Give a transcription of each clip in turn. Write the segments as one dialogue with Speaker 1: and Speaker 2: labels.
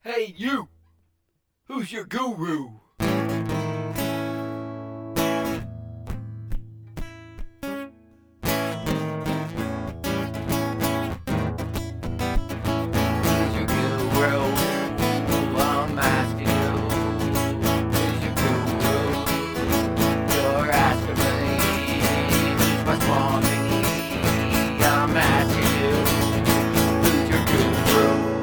Speaker 1: Hey, you! Who's your guru? Who's your guru? I'm asking you. Who's your guru? You're asking me. What's wrong with me? I'm asking you. Who's your guru?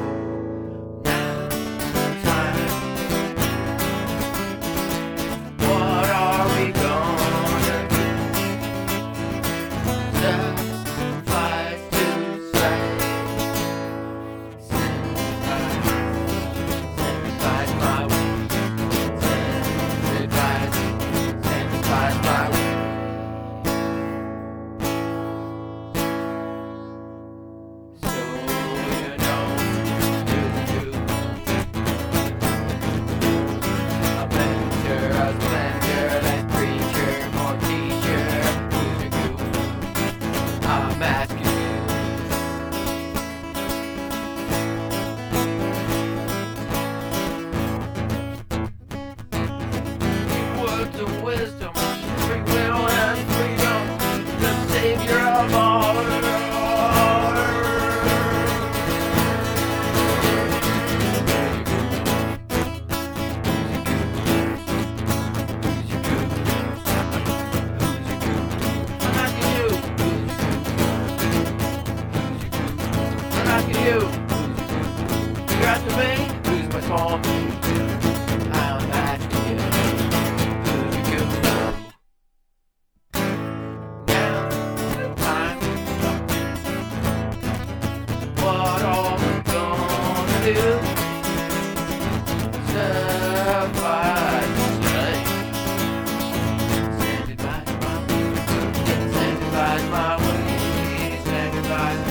Speaker 1: What are we gonna do? Suffice to say, sanitize my way. Sanitize my way. So you know, do a blender, less preacher, more teacher. Who's your guru? I'm asking you. Words of wisdom, free will and freedom, the savior of all. You. You're asking me, who's my small me? I'm asking you, who's your guru? Now the time is up. What are we gonna do? Survive today. Sanitize my way. Sanitize my way. Sanitize my way.